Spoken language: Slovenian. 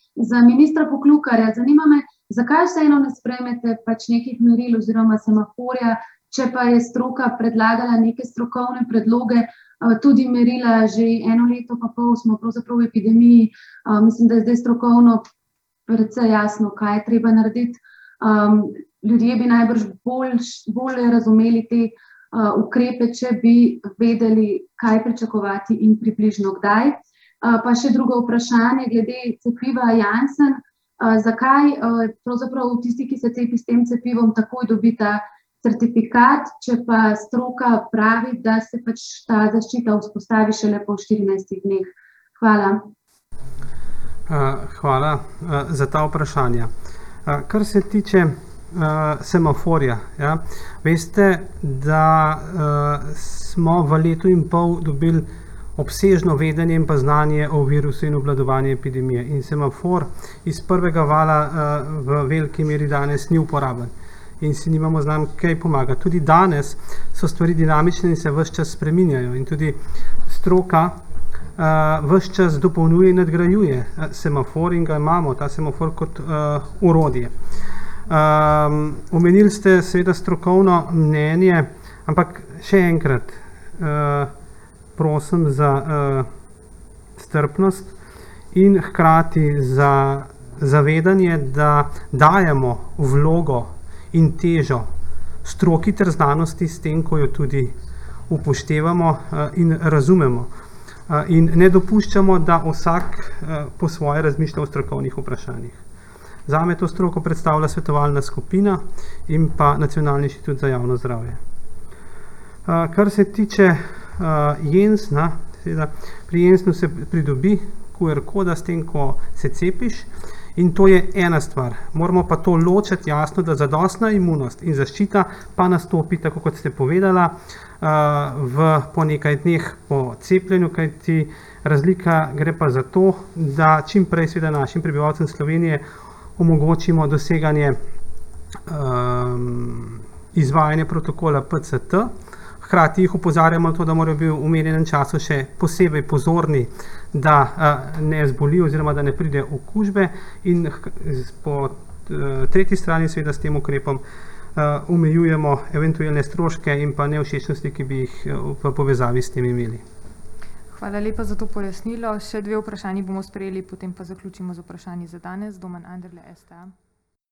Za ministra Poklukarja, zanima me, zakaj vseeno ne sprejmete pač nekih meril oziroma semaforja, če pa je stroka predlagala neke strokovne predloge, tudi merila že 1 leto pa pol smo pravzaprav v epidemiji, mislim, da je zdaj strokovno precej jasno, kaj je treba narediti. Ljudje bi najbrž bolj razumeli te ukrepe, če bi vedeli, kaj pričakovati in približno kdaj. Pa še drugo vprašanje glede cepiva Janssen. Zakaj pravzaprav tisti, ki se cepi s tem cepivom, takoj dobita certifikat, če pa stroka pravi, da se pač ta zaščita vzpostavi šele po 14 dneh? Hvala. Hvala za ta vprašanja. Kar se tiče semaforja, ja, veste, da smo v letu in pol dobili obsežno vedenje in pa znanje o virusu in obvladovanje epidemije. In semafor iz prvega vala v veliki meri danes ni uporaben. In si nimamo znam kaj pomagati. Tudi danes so stvari dinamične in se ves čas spreminjajo. In tudi stroka ves čas dopolnjuje in nadgrajuje semafor in ga imamo, ta semafor kot orodje. Omenili ste seveda strokovno mnenje, ampak še enkrat prosim za strpnost in hkrati za zavedanje, da dajemo vlogo in težo stroki ter znanosti s tem, ko jo tudi upoštevamo in razumemo. In ne dopuščamo, da vsak po svoje razmišlja o strokovnih vprašanjih. Zame to stroko predstavlja svetovalna skupina in pa Nacionalni inštitut za javno zdravje. Kar se tiče Jensna, pri Jensnu se pridobi QR koda s tem, ko se cepiš, in to je ena stvar. Moramo pa to ločiti jasno, da zadostna imunost in zaščita pa nastopi, tako kot ste povedala, po nekaj dneh po cepljenju, kajti razlika gre pa za to, da čim prej seveda našim prebivalcem Slovenije omogočimo doseganje izvajanja protokola PCT, hkrati jih opozarjamo na to, da morajo biti v omenjenem času še posebej pozorni, da ne zboli oziroma da ne pride okužbe, in po tretji strani seveda s tem ukrepom omejujemo eventualne stroške in pa nevšečnosti, ki bi jih v povezavi s tem imeli. Hvala lepa za to pojasnilo. Še 2 vprašanji bomo sprejeli, potem pa zaključimo z vprašanji za danes. Domen Anderle, STA.